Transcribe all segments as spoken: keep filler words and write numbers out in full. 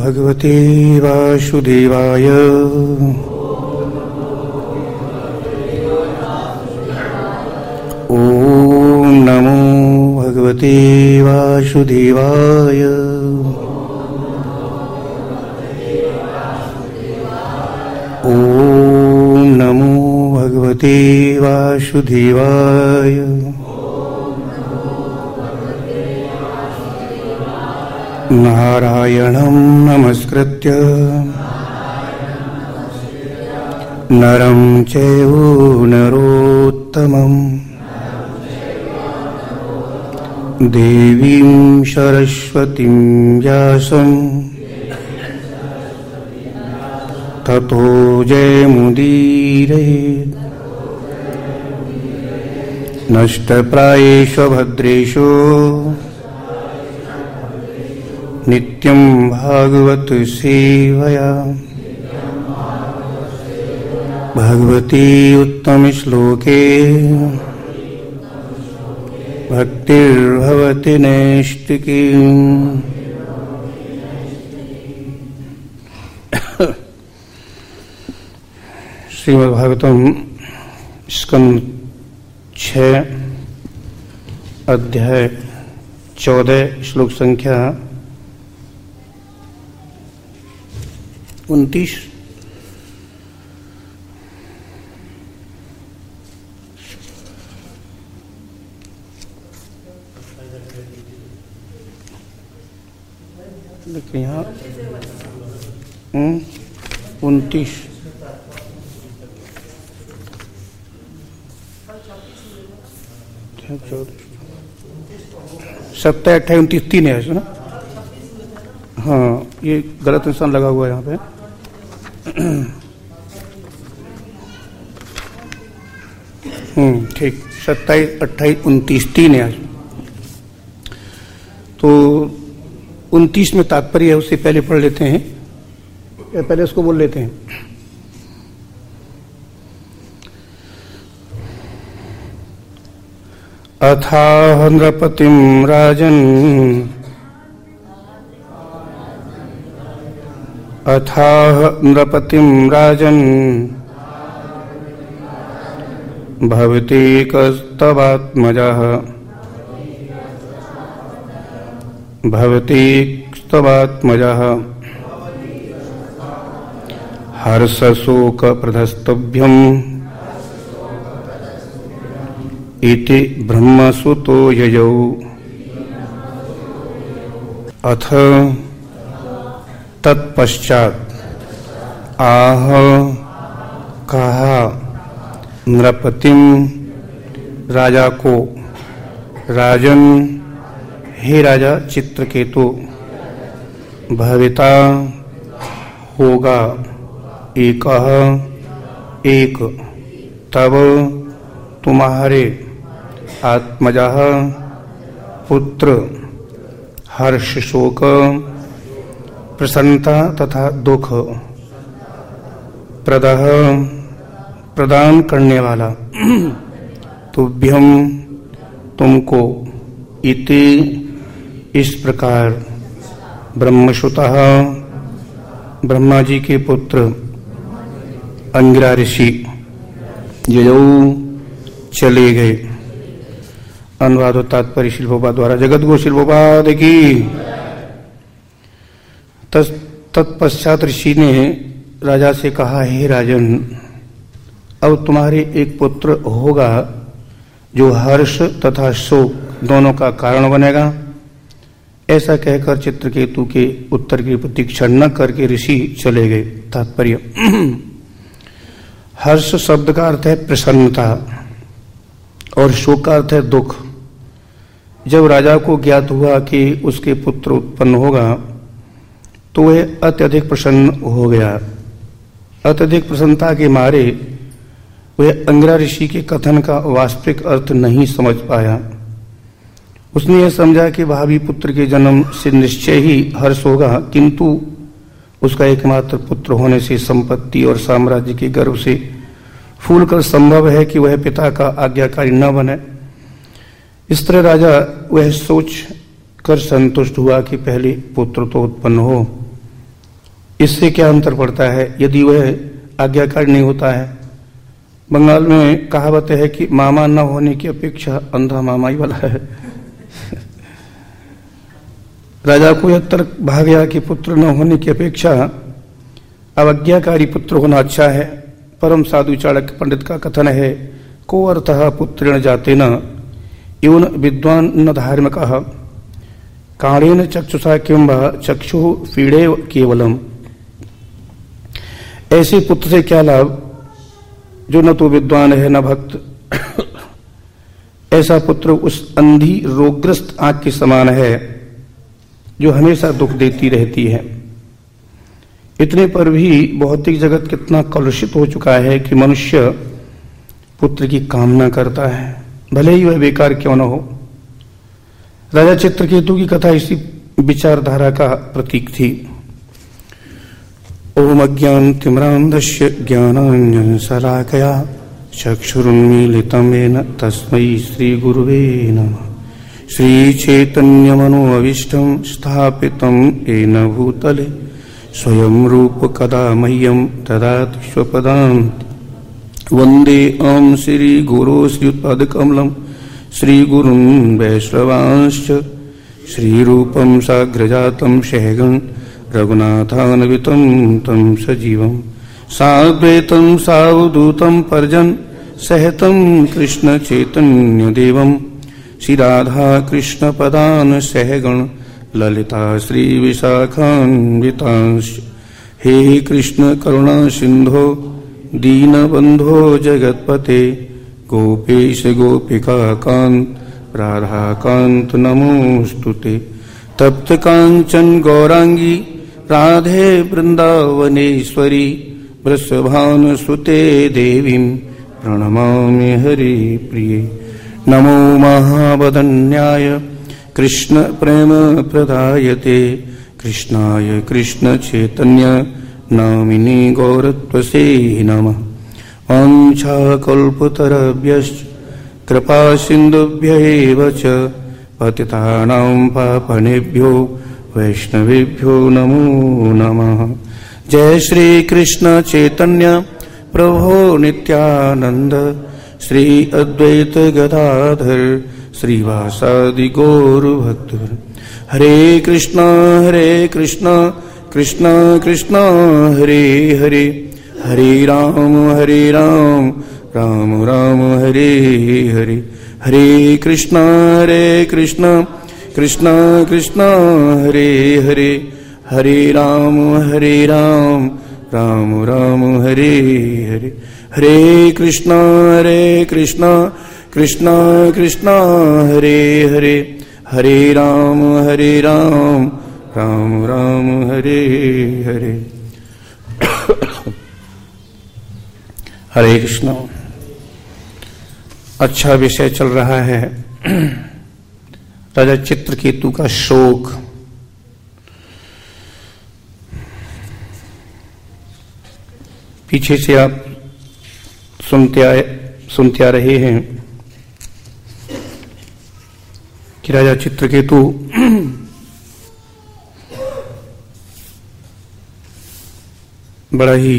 भगवते वासुदेवाय। ओम नमो भगवते वासुदेवाय। ओम नमो भगवते वासुदेवाय। नारायणं नमस्कृत्य नरं चैव नरोत्तमम् देवीं सरस्वतीं व्यासं ततो जयमुदीरयेत्। नष्टप्रायेषु भद्रेषु नित्यं भागवत सेवया। भगवती उत्तम श्लोके भक्तिर्भवति नैष्टिकी। श्रीमद्भागवतम स्कंद छः अध्याय चौदह श्लोक संख्या उनतीस। देखिए यहाँ उनतीस सत्तर अट्ठाईस उनतीस तीन है ना। हाँ, ये गलत निशान लगा हुआ है यहाँ पे। हम्म ठीक, सत्ताईस अट्ठाईस उनतीस तीन है आज। तो उनतीस में तात्पर्य है, उससे पहले पढ़ लेते हैं या पहले उसको बोल लेते हैं। अथाह नृपतिं राजन् अथाह नृपतिं राजन् भवति कस्तवात्मजः भवति स्तवात्मजः हर्षशोक प्रधस्तभ्यम् इति ब्रह्मसुतो ययौ। अथ तत्पश्चात आह कहा नृपतिम राजा को, राजन हे राजा चित्रकेतु, भविता होगा, एकः एक, तब तुम्हारे, आत्मजः पुत्र, हर्ष शोक प्रसन्नता तथा दुख, प्रदह प्रदान करने वाला, तुभ्यम तुमको, इति इस प्रकार, ब्रह्मसुतः ब्रह्मा जी के पुत्र अंगिरा ऋषि ययौ चले गए। अनुवाद और तात्पर्य श्रील प्रभुपाद द्वारा। जगत गुरु श्रील प्रभुपाद की। तत्पश्चात ऋषि ने राजा से कहा, हे राजन, अब तुम्हारे एक पुत्र होगा जो हर्ष तथा शोक दोनों का कारण बनेगा। ऐसा कहकर चित्रकेतु के उत्तर की प्रतीक्षा न करके ऋषि चले गए। तात्पर्य, हर्ष शब्द का अर्थ है प्रसन्नता और शोक का अर्थ है दुख। जब राजा को ज्ञात हुआ कि उसके पुत्र उत्पन्न होगा तो वह अत्यधिक प्रसन्न हो गया। अत्यधिक प्रसन्नता के मारे वह अंगिरा ऋषि के कथन का वास्तविक अर्थ नहीं समझ पाया। उसने यह समझा कि भावी पुत्र के जन्म से निश्चय ही हर्ष होगा, किंतु उसका एकमात्र पुत्र होने से संपत्ति और साम्राज्य के गर्व से फूलकर संभव है कि वह पिता का आज्ञाकारी न बने। इस तरह राजा वह सोच कर संतुष्ट हुआ कि पहले पुत्र तो उत्पन्न हो, इससे क्या अंतर पड़ता है यदि वह आज्ञाकारी नहीं होता है? बंगाल में कहावत है कि मामा न होने की अपेक्षा अंधा मामा ही वाला है। राजा को यह तर्क भाग गया कि पुत्र न होने की अपेक्षा अवज्ञाकारी पुत्र होना अच्छा है। परम साधु चाणक्य पंडित का कथन है, को अर्थः पुत्रेण जातेन एवं विद्वान न धार्मिकः काणेन चक्षुषा किंबा चक्षु फीड़े केवलम। ऐसे पुत्र से क्या लाभ जो न तो विद्वान है न भक्त। ऐसा पुत्र उस अंधी रोगग्रस्त आंख के समान है जो हमेशा दुख देती रहती है। इतने पर भी भौतिक जगत कितना कलुषित हो चुका है कि मनुष्य पुत्र की कामना करता है, भले ही वह बेकार क्यों न हो। राजा चित्रकेतु की कथा इसी विचारधारा का प्रतीक थी। ओम अज्ञानतिमिरान्धस्य ज्ञानाञ्जनशलाकया चक्षुरुन्मीलितं येन तस्मै श्रीगुरुवे नमः। श्रीचैतन्यमनोऽभीष्टं स्थापितं येन भूतले स्वयं रूप कदा मह्यं ददाति स्वपदान्ति। वन्दे अहं श्रीगुरो श्रीयुतपदकमलं श्रीगुरुं वैष्णवांश्च श्रीरूपं साग्रजातं सहगं रघुनाथान्वितं तं सजीवं साद्वैतं सावधूतं पर्जन् सहतं कृष्णचैतन्यदेवं श्रीराधा कृष्णपदान् सहगण ललिता श्रीविशाखान्वितांश्च। हे कृष्ण करुणा सिंधो दीनबंधो जगत्पते गोपेश गोपिका कांत राधा कांत नमोस्तुते। तप्त कांचन गौरांगी राधे वृंदावनेश्वरी वृषभानुसुते देवीं प्रणमामि हरि प्रिये। नमो महावदन्याय कृष्ण प्रेम प्रदायते कृष्णाय कृष्ण चैतन्य नामिने गौरत्वसे नमः। वाञ्छाकल्पतरुभ्यश्च कृपा सिन्धुभ्यैव च पतितानां पावनेभ्यो वैष्णवेभ्यो नमो नमः। जय श्री कृष्ण चैतन्य प्रभो नित्यानंद श्री अद्वैत गदाधर श्रीवासादि गौर भक्त। हरे कृष्णा हरे कृष्णा कृष्णा कृष्णा हरे हरे हरे राम हरे राम राम राम हरे हरे। हरे कृष्णा हरे कृष्णा कृष्णा कृष्णा हरे हरे हरे राम हरे राम राम राम हरे हरे। हरे कृष्णा हरे कृष्णा कृष्णा कृष्णा हरे हरे हरे राम हरे राम राम राम हरे हरे। हरे कृष्णा। अच्छा विषय चल रहा है, राजा चित्रकेतु का शोक। पीछे से आप सुनते आए सुनते आ रहे हैं कि राजा चित्रकेतु बड़ा ही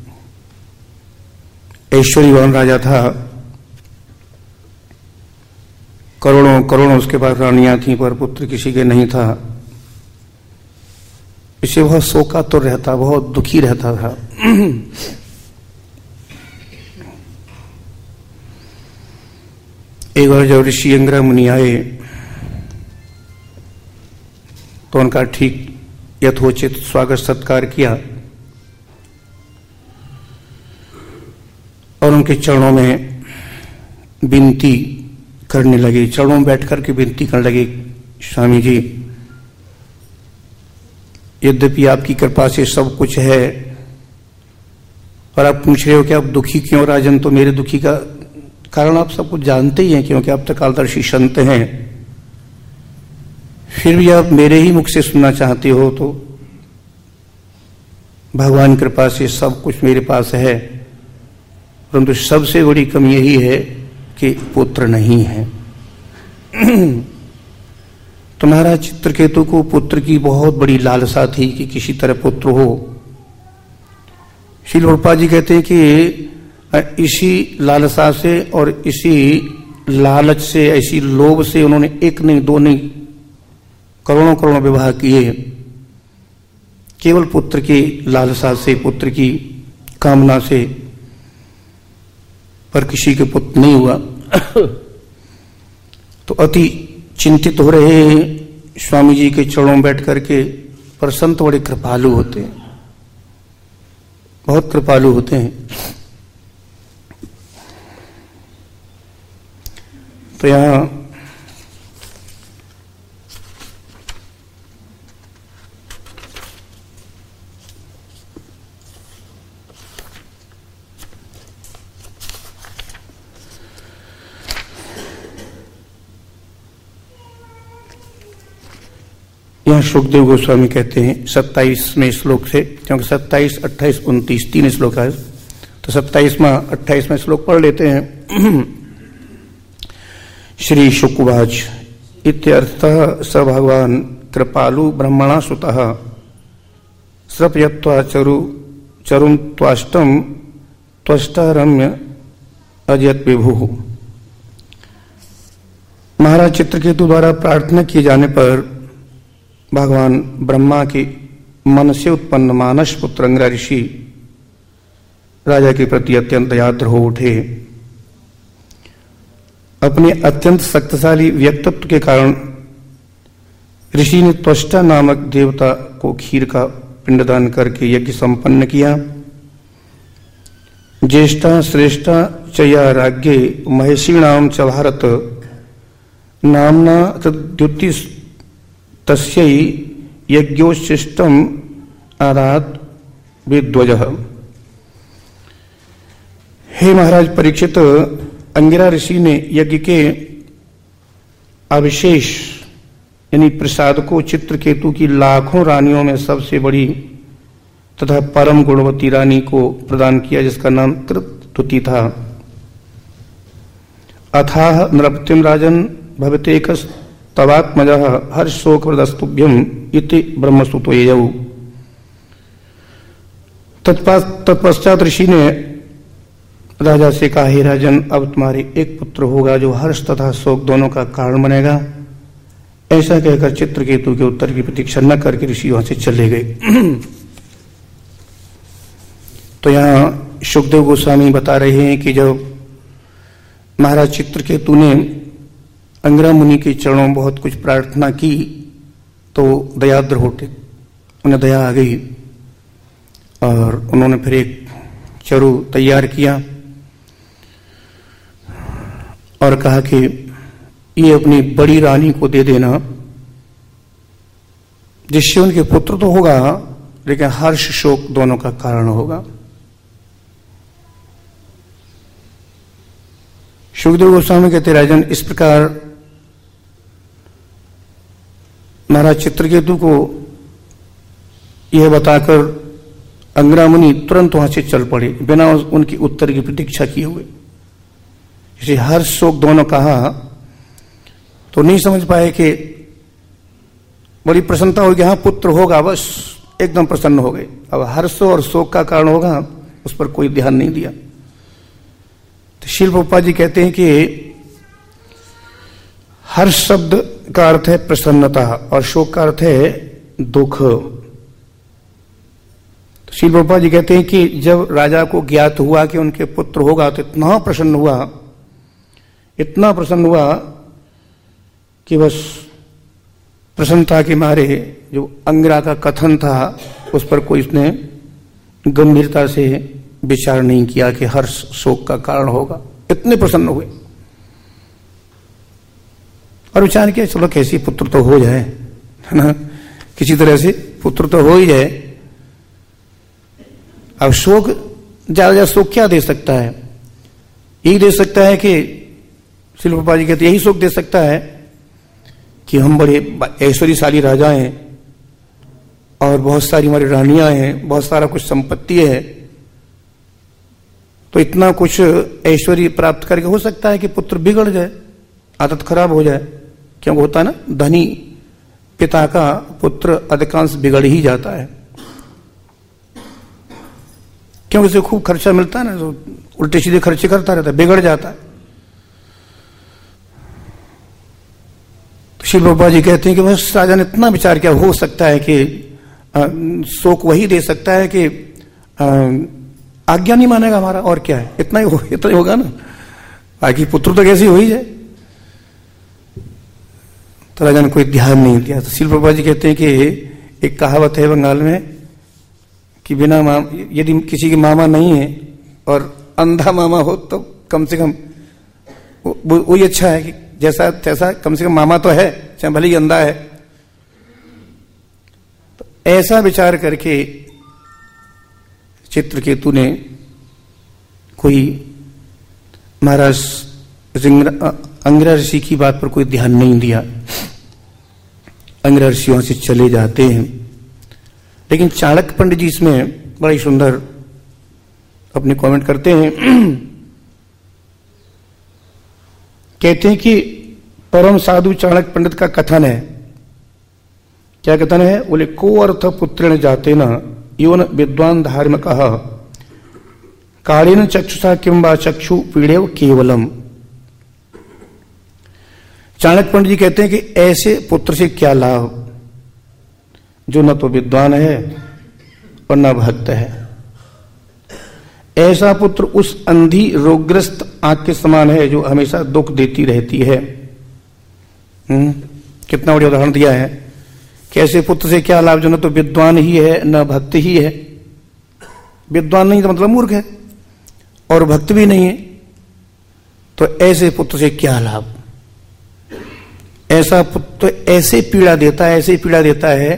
ऐश्वर्यवान राजा था। करोड़ों करोड़ों उसके पास रानियां थीं, पर पुत्र किसी के नहीं था। इसे बहुत शोकातुर रहता, बहुत दुखी रहता था। एक बार जब ऋषि अंगिरा मुनि आए तो उनका ठीक यथोचित स्वागत सत्कार किया और उनके चरणों में विनती करने लगे। चरणों में बैठ करके विनती करने लगे, स्वामी जी, यद्यपि आपकी कृपा से सब कुछ है और आप पूछ रहे हो कि आप दुखी क्यों राजन, तो मेरे दुखी का कारण आप सब कुछ जानते ही हैं, क्योंकि आप तो कालदर्शी संत हैं। फिर भी आप मेरे ही मुख से सुनना चाहते हो, तो भगवान कृपा से सब कुछ मेरे पास है, परंतु सबसे बड़ी कमी यही है कि पुत्र नहीं है। तो महाराज चित्रकेतु को पुत्र की बहुत बड़ी लालसा थी कि किसी तरह पुत्र हो, श्रील प्रभुपाद जी कहते हैं कि इसी लालसा से और इसी लालच से, ऐसी लोभ से उन्होंने एक नहीं दो नहीं करोड़ों करोड़ों विवाह किए, केवल पुत्र की लालसा से, पुत्र की कामना से, पर किसी के पुत्र नहीं हुआ। तो अति चिंतित हो रहे हैं स्वामी जी के चरणों में बैठ करके। पर संत बड़े कृपालु होते हैं, बहुत कृपालु होते हैं। तो यहां यहां सुखदेव गोस्वामी कहते हैं सत्ताईसवें श्लोक से, क्योंकि सत्ताईस अट्ठाईस उनतीस तीन श्लोक है, तो सत्ताईसवां अट्ठाईसवां श्लोक पढ़ लेते हैं। श्री शुकवाच इत्यर्थः स भगवान कृपालु ब्रह्मणा सुतः श्रपयत्वा चरु चरुम त्वाष्टम त्वष्टारम्य अजयत विभु। महाराज चित्रकेतु द्वारा प्रार्थना किए जाने पर भगवान ब्रह्मा के मन से उत्पन्न मानस पुत्र अंगिरा ऋषि राजा के प्रति अत्यंत दयाद्र हो उठे। अपने अत्यंत शक्तिशाली व्यक्तित्व के कारण ऋषि ने त्वष्टा नामक देवता को खीर का पिंडदान करके यज्ञ संपन्न किया। ज्येष्ठा श्रेष्ठा चया राज्ञे महेषीणाम च भारत नामना तद्युति तस्यै यज्ञोच्छिष्टम आरात विद्वजः। हे महाराज परीक्षित, अंगिरा ऋषि ने यज्ञ के अविशेष यानी प्रसाद को चित्रकेतु की लाखों रानियों में सबसे बड़ी तथा परम गुणवती रानी को प्रदान किया, जिसका नाम कृतुति था। अथाह नृपतिम राजन भवतेकस तवात्मजः हर्षोक प्रदस्तुभ्यम इति ब्रह्मसूतो ययौ। तत्पश्चात ऋषि ने राजा से कहा, हे राजन, अब तुम्हारे एक पुत्र होगा जो हर्ष तथा शोक दोनों का कारण बनेगा। ऐसा कहकर चित्रकेतु के उत्तर की प्रतीक्षा न करके ऋषि वहां से चले गए। तो यहाँ सुखदेव गोस्वामी बता रहे हैं कि जब महाराज चित्रकेतु ने अंगिरा मुनि के चरणों में बहुत कुछ प्रार्थना की तो दयाद्र होते, उन्हें दया आ गई और उन्होंने फिर एक चरु तैयार किया और कहा कि ये अपनी बड़ी रानी को दे देना, जिससे उनके पुत्र तो होगा लेकिन हर्ष शोक दोनों का कारण होगा। सुखदेव गोस्वामी कहते, राजन, इस प्रकार महाराज चित्रकेतु को यह बताकर अंगिरा मुनि तुरंत वहां से चल पड़े बिना उनकी उत्तर की प्रतीक्षा किए हुए। इसे हर्ष शोक दोनों कहा तो नहीं समझ पाए कि बड़ी प्रसन्नता होगी, हाँ पुत्र होगा, बस एकदम प्रसन्न हो गए। अब हर्ष और शोक का कारण होगा उस पर कोई ध्यान नहीं दिया। तो श्रील प्रभुपाद जी कहते हैं कि हर्ष शब्द का अर्थ है प्रसन्नता और शोक का अर्थ है दुख। तो श्रील प्रभुपाद जी कहते हैं कि जब राजा को ज्ञात हुआ कि उनके पुत्र होगा तो इतना प्रसन्न हुआ, इतना प्रसन्न हुआ कि बस प्रसन्नता के मारे जो अंगिरा का कथन था उस पर कोई उसने गंभीरता से विचार नहीं किया कि हर्ष शोक का कारण होगा। इतने प्रसन्न हुए और विचार किया चलो कैसी पुत्र तो हो जाए, है ना, किसी तरह से पुत्र तो हो ही जाए। अब शोक ज्यादा ज्यादा शोक क्या दे सकता है? यही दे सकता है कि श्रील प्रभुपाद जी कहते यही शोक दे सकता है कि हम बड़े ऐश्वर्यशाली राजा हैं और बहुत सारी हमारी रानियां हैं, बहुत सारा कुछ संपत्ति है, तो इतना कुछ ऐश्वर्य प्राप्त करके हो सकता है कि पुत्र बिगड़ जाए, आदत खराब हो जाए। क्यों होता है ना, धनी पिता का पुत्र अधिकांश बिगड़ ही जाता है। क्योंकि उसे खूब खर्चा मिलता है ना, तो उल्टे सीधे खर्चे करता रहता है, बिगड़ जाता है। तो श्री प्रभुपाद जी कहते हैं कि बस राजा ने इतना विचार किया, हो सकता है कि शोक वही दे सकता है कि आ, आज्ञा नहीं मानेगा हमारा, और क्या है, इतना ही हो, इतना ही होगा ना, बाकी पुत्र तो कैसे हो ही जाए। तो राजा ने कोई ध्यान नहीं दिया। तो श्री प्रभुपाद जी कहते हैं कि एक कहावत है बंगाल में कि बिना माम यदि किसी के मामा नहीं है और अंधा मामा हो तो कम से कम वही अच्छा है कि जैसा तैसा, कम से कम मामा तो है, चाहे भले ही अंधा है। तो ऐसा विचार करके चित्रकेतु ने कोई महाराज अंगिरा ऋषि की बात पर कोई ध्यान नहीं दिया। अंगिरा ऋषि वहां से चले जाते हैं। लेकिन चाणक्य पंडित जी इसमें बड़ा ही सुंदर अपने कमेंट करते हैं। कहते हैं कि परम साधु चाणक्य पंडित का कथन है, क्या कथन है, बोले को अर्थ पुत्रेण जाते न योन विद्वान धार्मिकः कालेन चक्षुषा किंबा चक्षु पीड़ेव केवलम। चाणक्य पंडित जी कहते हैं कि ऐसे पुत्र से क्या लाभ जो न तो विद्वान है और न भक्त है। ऐसा पुत्र उस अंधी रोगग्रस्त आंख के समान है जो हमेशा दुख देती रहती है। हम्म कितना बढ़िया उदाहरण दिया है। कैसे पुत्र से क्या लाभ जो न तो विद्वान ही है न भक्त ही है। विद्वान नहीं तो मतलब मूर्ख है, और भक्त भी नहीं है, तो ऐसे पुत्र से क्या लाभ। ऐसा पुत्र ऐसे पीड़ा देता है, ऐसे पीड़ा देता है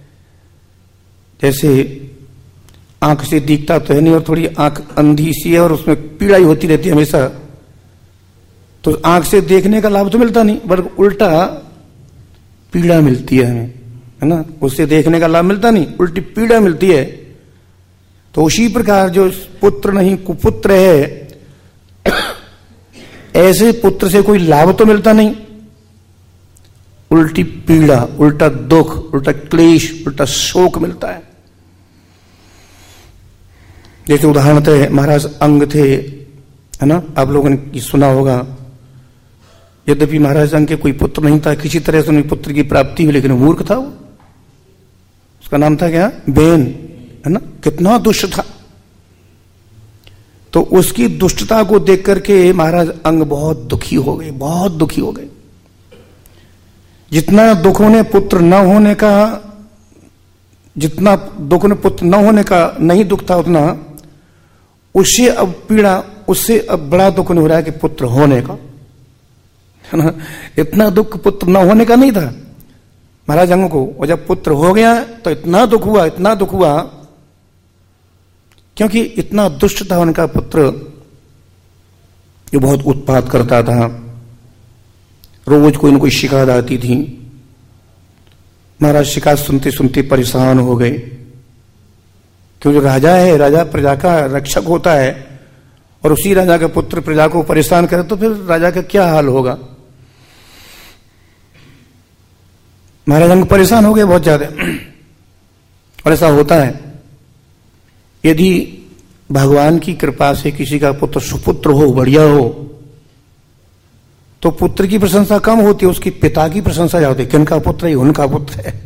जैसे आंख से दिखता तो है नहीं और थोड़ी आंख अंधी सी है और उसमें पीड़ा ही होती रहती है हमेशा। तो आंख से देखने का लाभ तो मिलता नहीं, बल्कि उल्टा पीड़ा मिलती है हमें, है ना। उससे देखने का लाभ मिलता नहीं, उल्टी पीड़ा मिलती है। तो उसी प्रकार जो पुत्र नहीं कुपुत्र है, ऐसे पुत्र से कोई लाभ तो मिलता नहीं, उल्टी पीड़ा, उल्टा दुख, उल्टा क्लेश, उल्टा शोक मिलता है। जैसे उदाहरण थे महाराज अंग थे, है ना, आप लोगों ने सुना होगा। यद्यपि महाराज अंग के कोई पुत्र नहीं था, किसी तरह से उन्हें पुत्र की प्राप्ति हुई, लेकिन मूर्ख था वो। उसका नाम था क्या, बेन, है ना। कितना दुष्ट था। तो उसकी दुष्टता को देख करके महाराज अंग बहुत दुखी हो गए, बहुत दुखी हो गए। जितना दुख उन्हें पुत्र न होने का, जितना दुख उन्हें पुत्र न होने का नहीं दुख था, उतना उससे अब पीड़ा, उससे अब बड़ा दुख नहीं हो रहा है कि पुत्र होने का, है ना। इतना दुख पुत्र न होने का नहीं था महाराज अंग को, और जब पुत्र हो गया तो इतना दुख हुआ, इतना दुख हुआ, क्योंकि इतना दुष्ट था उनका पुत्र, जो बहुत उत्पात करता था। रोज कोई न कोई शिकायत आती थी। महाराज शिकायत सुनते सुनते परेशान हो गए, क्योंकि राजा है, राजा प्रजा का रक्षक होता है, और उसी राजा का पुत्र प्रजा को परेशान करे तो फिर राजा का क्या हाल होगा। महाराज अंग परेशान हो गए बहुत ज्यादा। और ऐसा होता है, यदि भगवान की कृपा से किसी का पुत्र सुपुत्र हो, बढ़िया हो, तो पुत्र की प्रशंसा कम होती है, उसकी पिता की प्रशंसा ज्यादा होती है। किनका पुत्र है, उनका पुत्र है।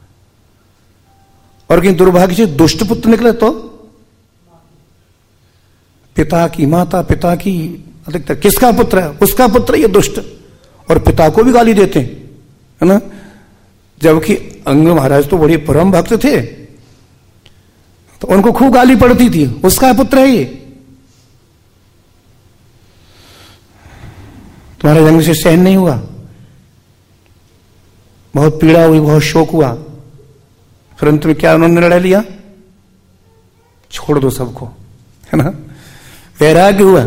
और कहीं दुर्भाग्य से दुष्ट पुत्र निकले तो पिता की, माता पिता की, अधिकतर किसका पुत्र है, उसका पुत्र, ये दुष्ट, और पिता को भी गाली देते हैं, है ना। जबकि अंग महाराज तो बड़े परम भक्त थे, तो उनको खूब गाली पड़ती थी, उसका पुत्र है ये। तुम्हारे जंग से सहन नहीं हुआ, बहुत पीड़ा हुई, बहुत शोक हुआ। फिर अंत में क्या उन्होंने निर्णय लिया, छोड़ दो सबको, है ना। वैराग्य हुआ,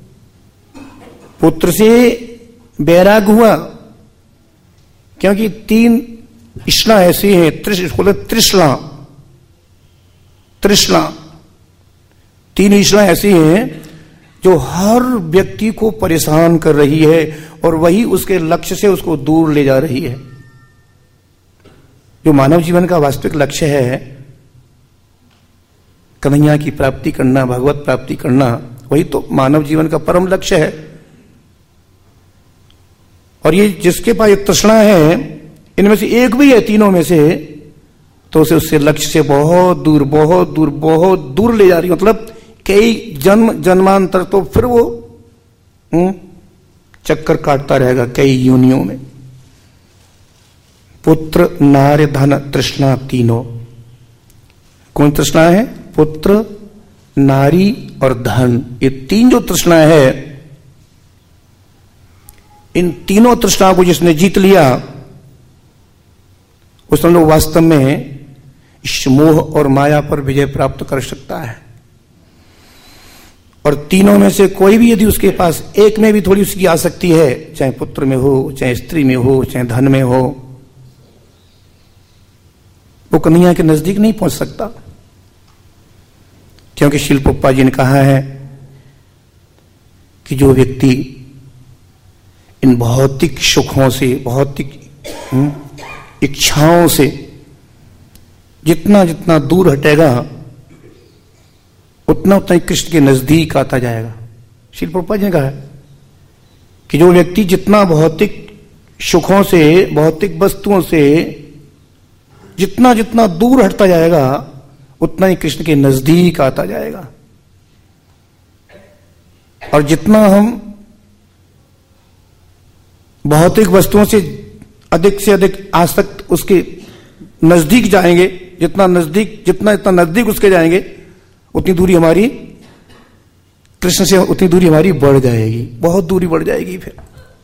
पुत्र से वैराग्य हुआ, क्योंकि तीन इश्ला ऐसी हैं, त्रिशला त्रिशला त्रिशला तीन इश्ला ऐसी हैं जो हर व्यक्ति को परेशान कर रही है, और वही उसके लक्ष्य से उसको दूर ले जा रही है। जो मानव जीवन का वास्तविक लक्ष्य है, कन्हैया की प्राप्ति करना, भगवत प्राप्ति करना, वही तो मानव जीवन का परम लक्ष्य है। और ये जिसके पास ये तृष्णा है, इनमें से एक भी है तीनों में से, तो उसे उससे लक्ष्य से बहुत दूर बहुत दूर बहुत दूर ले जा रही, मतलब कई जन्म जन्मांतर तो फिर वो हुँ, चक्कर काटता रहेगा कई योनियों में। पुत्र, नार्य, धन, तृष्णा तीनों। कौन तृष्णा है? पुत्र, नारी और धन। ये तीन जो तृष्णा है, इन तीनों तृष्णाओं को जिसने जीत लिया, उसने लोग वास्तव में इस मोह और माया पर विजय प्राप्त कर सकता है। और तीनों में से कोई भी यदि उसके पास एक में भी थोड़ी उसकी आसक्ति है, चाहे पुत्र में हो, चाहे स्त्री में हो, चाहे धन में हो, वो कन्हैया के नजदीक नहीं पहुंच सकता। क्योंकि श्रील प्रभुपाद जी ने कहा है कि जो व्यक्ति इन भौतिक सुखों से, भौतिक इच्छाओं से जितना जितना दूर हटेगा, उतना उतना कृष्ण के नजदीक आता जाएगा। श्रील प्रभुपाद जी ने कहा है कि जो व्यक्ति जितना भौतिक सुखों से, भौतिक वस्तुओं से जितना जितना दूर हटता जाएगा, उतना ही कृष्ण के नजदीक आता जाएगा। और जितना हम भौतिक वस्तुओं से अधिक से अधिक आसक्त उसके नजदीक जाएंगे, जितना नजदीक जितना इतना नजदीक उसके जाएंगे, उतनी दूरी हमारी कृष्ण से, उतनी दूरी हमारी बढ़ जाएगी, बहुत दूरी बढ़ जाएगी फिर।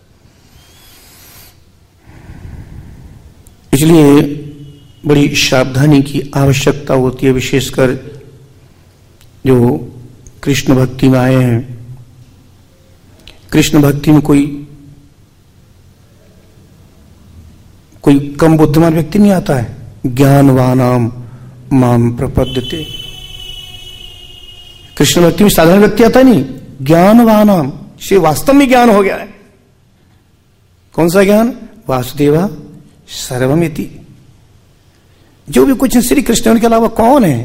इसलिए बड़ी सावधानी की आवश्यकता होती है, विशेषकर जो कृष्ण भक्ति में आए हैं। कृष्ण भक्ति में कोई कोई कम बुद्धिमान व्यक्ति नहीं आता है। ज्ञानवानाम माम प्रपद्यते। कृष्ण भक्ति में साधारण व्यक्ति आता नहीं, ज्ञानवानाम, से वास्तव में ज्ञान हो गया है। कौन सा ज्ञान? वासुदेवा सर्वमिति। जो भी कुछ श्री कृष्ण उनके अलावा कौन है?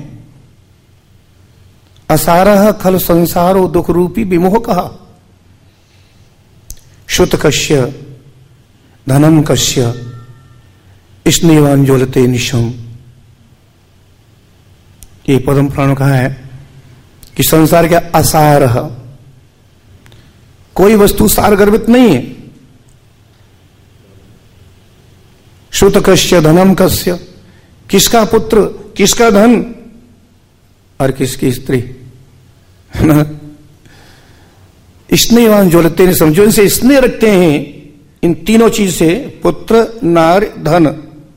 असारह खल संसारो दुख रूपी विमोह कहा। श्रुत कश्य धनम कश्य स्नेवान ज्वलते निशम। ये पद्म पुराण कहा है कि संसार के असार, कोई वस्तु सार गर्भित नहीं है। श्रुत कश्य धनम कश्य, किसका पुत्र, किसका धन और किसकी स्त्री, है ना। स्नेहवान ज्वलते, समझो इनसे स्नेह रखते हैं, इन तीनों चीज से, पुत्र, नार, धन,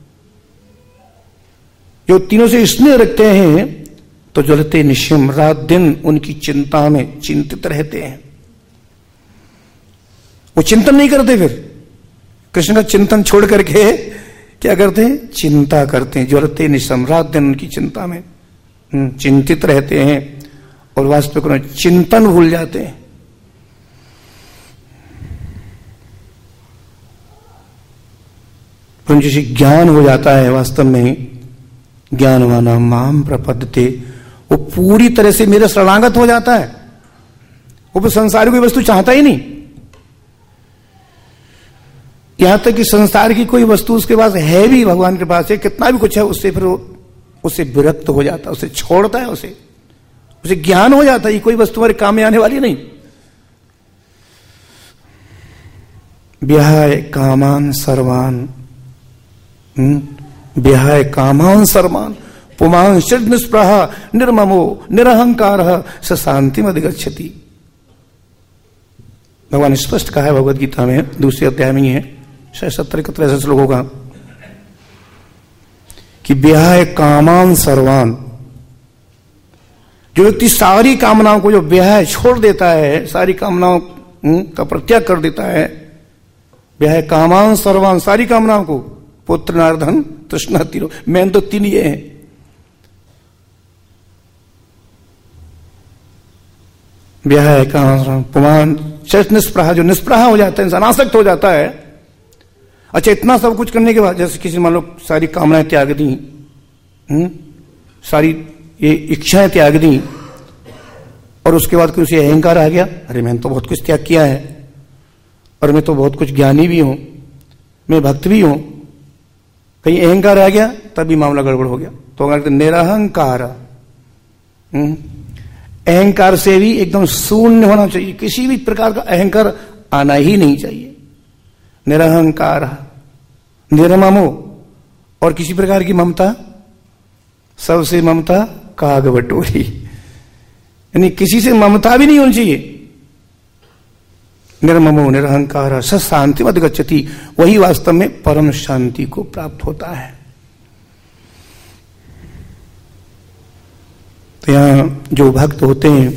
जो तीनों से स्नेह रखते हैं, तो ज्वलते निश्यम, रात दिन उनकी चिंता में चिंतित रहते हैं। वो चिंतन नहीं करते, फिर कृष्ण का चिंतन छोड़ करके क्या करते हैं? चिंता करते हैं। ज्वलते निश्यम, रात दिन उनकी चिंता में चिंतित रहते हैं और वास्तविक में चिंतन भूल जाते हैं। जिसे ज्ञान हो जाता है, वास्तव में ज्ञानवाना माम प्रपद्यते, वो पूरी तरह से मेरे शरणागत हो जाता है। वो संसार की वस्तु चाहता ही नहीं, यहां तक कि संसार की कोई वस्तु उसके पास है भी, भगवान के पास है, कितना भी कुछ है, उससे फिर उससे विरक्त हो जाता है, उसे छोड़ता है, उसे उसे ज्ञान हो जाता है ये कोई वस्तु हमारे काम में आने वाली नहीं। विहाय कामान सर्वान, विहाय कामान सर्वान पुमान षड निष्प्रह निर्ममो निरहंकार स शांति में अधिगच्छति। भगवान स्पष्ट कहा है भगवद गीता में, दूसरे अध्याय में ही है, शायद सत्तर इकहत्तर ऐसे श्लोक होगा, कि विहाय कामान सर्वान। जो व्यक्ति सारी कामनाओं को, जो विहाय छोड़ देता है, सारी कामनाओं का परित्याग कर देता है, विहाय कामान सर्वान, सारी कामनाओं को, पुत्र नार धन तृष्णा तीनों, मैंने तो तीन ये हैं। विहाय कामान पुमान षड निष्प्रह, जो निष्प्रह हो जाता है, इंसान आसक्त हो जाता है। अच्छा, इतना सब कुछ करने के बाद, जैसे किसी मान लो सारी कामनाएं त्याग दी, हम्म सारी ये इच्छाएं त्याग दी और उसके बाद कोई उसे अहंकार आ गया, अरे मैंने तो बहुत कुछ त्याग किया है और मैं तो बहुत कुछ ज्ञानी भी हूं, मैं भक्त भी हूं, कहीं अहंकार आ गया तभी मामला गड़बड़ हो गया। तो निरहंकार, अहंकार से भी एकदम शून्य होना चाहिए, किसी भी प्रकार का अहंकार आना ही नहीं चाहिए। निरहंकार, निर्ममो, और किसी प्रकार की ममता, सबसे ममता काग बटोरी, यानी किसी से ममता भी नहीं होनी चाहिए। निर्ममो निरहंकार स शांति मद गच्छति, वही वास्तव में परम शांति को प्राप्त होता है। तो यहां जो भक्त होते हैं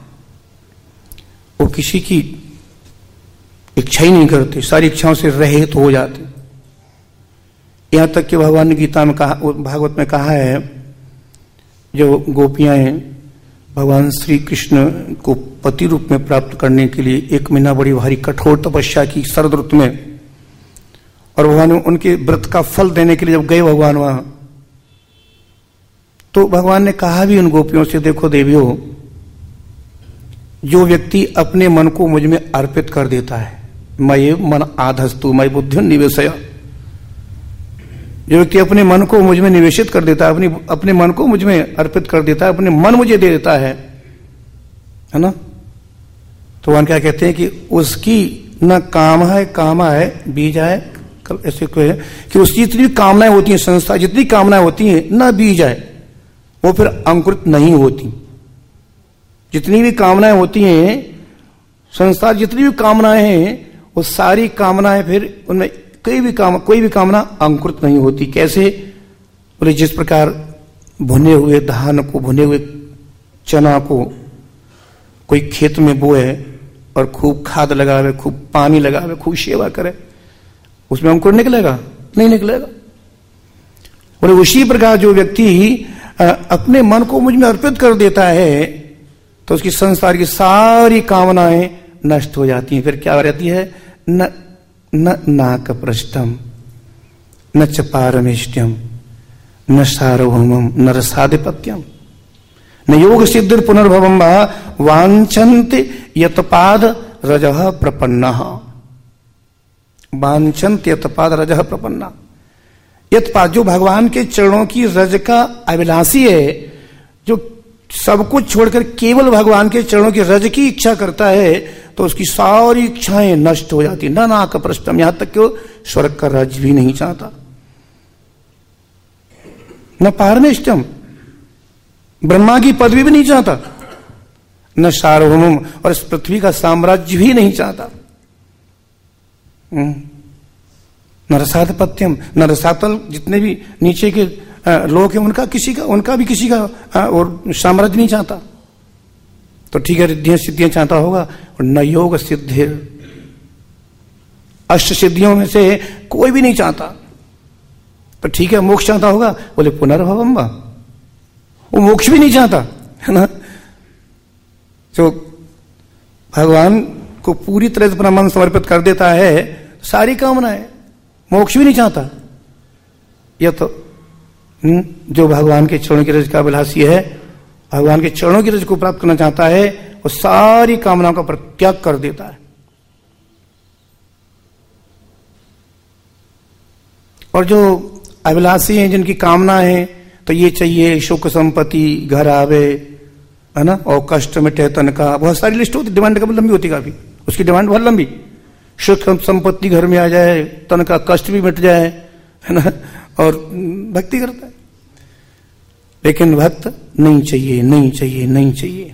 वो किसी की इच्छा ही नहीं करते, सारी इच्छाओं से रहित हो जाते। यहां तक कि भगवान ने गीता में कहा, भागवत में कहा है, जो गोपियां भगवान श्री कृष्ण को पति रूप में प्राप्त करने के लिए एक महीना बड़ी भारी कठोर तपस्या की शरद ऋतु में, और भगवान ने उनके व्रत का फल देने के लिए जब गए भगवान वहां, तो भगवान ने कहा भी उन गोपियों से, देखो देवियों, जो व्यक्ति अपने मन को मुझ में अर्पित कर देता है, मैं मन आधस्तु मैं बुद्धि निवेशय, जो व्यक्ति अपने मन को मुझ में निवेशित कर देता है, अपनी अपने मन को मुझ में अर्पित कर देता है, अपने मन मुझे दे देता है, है ना, तो वहां क्या कहते हैं कि उसकी न काम है कामा है बीज है, ऐसे कोई है कि उसकी जितनी भी कामनाएं होती हैं, संस्था जितनी कामनाएं होती हैं न बीज है, वो फिर अंकुरित नहीं होती। जितनी भी कामनाएं होती हैं, संसार जितनी भी कामनाएं हैं, वो सारी कामनाएं फिर उनमें कोई भी काम कोई भी कामना अंकुरित नहीं होती। कैसे? बोले जिस प्रकार भुने हुए धान को, भुने हुए चना को कोई खेत में बोए और खूब खाद लगावे, खूब पानी लगावे, खूब सेवा करे, उसमें अंकुर निकलेगा? नहीं निकलेगा। बोले उसी प्रकार जो व्यक्ति अपने मन को मुझ में अर्पित कर देता है तो उसकी संसार की सारी कामनाएं नष्ट हो जाती हैं। फिर क्या रहती है? न न नाक पृष्ठम न च पारमेष्ट्यम न सार्वभौमम न रसाधिपत्यम न योग सिद्धिर पुनर्भवम वांछन्ति यतपाद रजः प्रपन्नः। वांछन्ति यतपाद रजः प्रपन्ना, यतपाद जो भगवान के चरणों की रज का अभिलाषी है, जो सब कुछ छोड़कर केवल भगवान के चरणों की रज की इच्छा करता है, तो उसकी सारी इच्छाएं नष्ट हो जाती। न नाक पृष्ठम, यहां तक कि वो स्वर्ग का राज्य भी नहीं चाहता, न पारमेष्टम, ब्रह्मा की पदवी भी नहीं चाहता, न सार्वभौम, और इस पृथ्वी का साम्राज्य भी नहीं चाहता, न रसाधिपत्यम, न रसातल, जितने भी नीचे के लोग हैं उनका किसी का उनका भी किसी का और साम्राज्य नहीं चाहता। तो ठीक है, रिद्धियां सिद्धियां चाहता होगा, और न योग सिद्धि, अष्ट सिद्धियों में से कोई भी नहीं चाहता। तो ठीक है, मोक्ष चाहता होगा, बोले पुनर्भवम, वो मोक्ष भी नहीं चाहता, है ना। जो भगवान को पूरी तरह से अपना मन समर्पित कर देता है, सारी कामनाएं, मोक्ष भी नहीं चाहता। यह तो जो भगवान के चरणों की रज का अभिलाषी है, भगवान के चरणों की रज को प्राप्त करना चाहता है, वो सारी कामनाओं का परित्याग कर देता है। और जो अभिलाषी हैं, जिनकी कामना है, तो ये चाहिए सुख संपत्ति, घर आवे, है ना, और कष्ट मिटे तन का, बहुत सारी लिस्ट होती, डिमांड कभी लंबी होती, काफी उसकी डिमांड बहुत लंबी। सुख संपत्ति घर में आ जाए, तन का कष्ट भी मिट जाए, है ना, और भक्ति करता है। लेकिन भक्त नहीं चाहिए, नहीं चाहिए, नहीं चाहिए।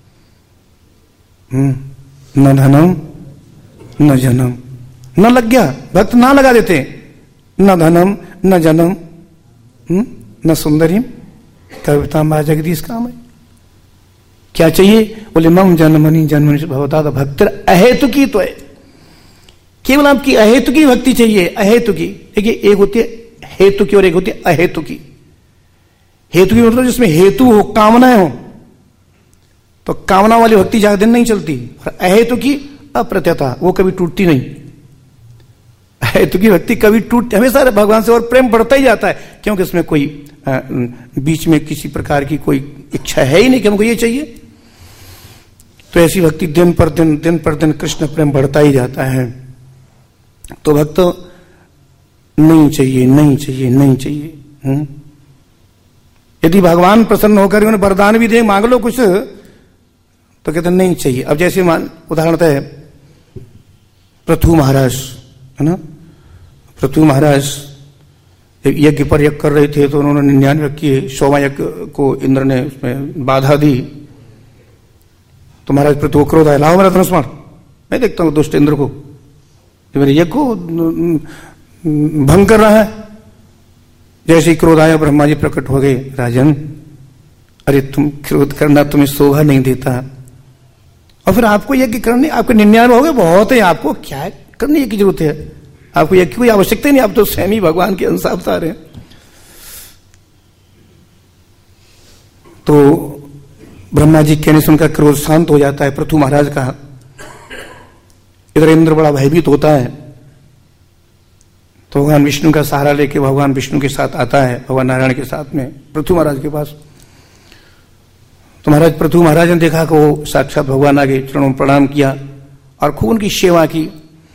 न धनम न जनम, न लग गया, भक्त ना लगा देते, न धनम न जनम न सुंदरीम, कविता जगदीश काम है। क्या चाहिए? बोले मम जन्मनि जन्मनि भवता भक्त अहेतु की, तो है केवल आपकी अहेतु की भक्ति चाहिए, अहेतु की। देखिए, एक होती है हेतु की और एक होती है अहेतु की। हेतु की मतलब जिसमें हेतु हो, कामनाएं हो, तो कामना वाली भक्ति ज्यादा दिन नहीं चलती। और अहेतु की अप्रत्यता, वो कभी टूटती नहीं। अहेतु की भक्ति कभी टूट, हमेशा भगवान से और प्रेम बढ़ता ही जाता है, क्योंकि इसमें कोई बीच में किसी प्रकार की कोई इच्छा है ही नहीं कि हमको ये चाहिए। तो ऐसी भक्ति दिन पर दिन दिन पर दिन कृष्ण प्रेम बढ़ता ही जाता है। तो भक्त नहीं चाहिए, नहीं चाहिए, नहीं चाहिए। हुँ? यदि भगवान प्रसन्न होकर उन्हें वरदान भी दे, मांग लो कुछ, तो कहते नहीं चाहिए। अब जैसे उदाहरण है पृथु महाराज, है ना, पृथु महाराज यज्ञ पर यज्ञ कर रहे थे तो उन्होंने निन्यानवे किए, सौवा यज्ञ को इंद्र ने उसमें बाधा दी। तो महाराज पृथु को क्रोध आया, लाओ मेरा धनुष बाण, मैं देखता हूं दुष्ट इंद्र को, मेरे यज्ञ को भंग कर रहा है। जैसे ही क्रोध आया ब्रह्मा जी प्रकट हो गए, राजन अरे तुम क्रोध करना तुम्हें शोभा नहीं देता, और फिर आपको यज्ञ करने, आपके निन्यानवे हो गए, बहुत है, आपको क्या करने की जरूरत है, आपको यज्ञ की कोई आवश्यकता नहीं, आप तो स्वयं ही भगवान के अंश अवतार हैं। तो ब्रह्मा जी कहने से उनका क्रोध शांत हो जाता है पृथु महाराज का। इधर इंद्र बड़ा भयभीत होता है, तो भगवान विष्णु का सहारा लेके भगवान विष्णु के साथ आता है, भगवान नारायण के साथ में पृथु महाराज के पास। तो महाराज पृथु महाराज ने देखा कि वो साक्षात भगवान आगे, चरणों में प्रणाम किया और खूब उनकी सेवा की।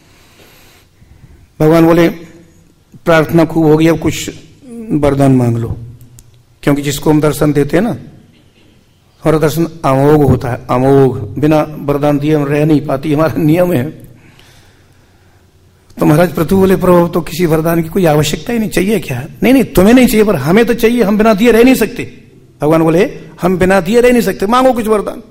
भगवान बोले प्रार्थना खूब होगी, अब कुछ वरदान मांग लो, क्योंकि जिसको हम दर्शन देते हैं ना, हमारा दर्शन अमोघ होता है, अमोघ, बिना वरदान दिए हम रह नहीं पाती, हमारा नियम है। तो महाराज पृथु बोले प्रभु तो किसी वरदान की कोई आवश्यकता ही नहीं, चाहिए क्या? नहीं नहीं तुम्हें नहीं चाहिए, पर हमें तो चाहिए, हम बिना दिए रह नहीं सकते। भगवान बोले हम बिना दिए रह नहीं सकते, मांगो कुछ वरदान।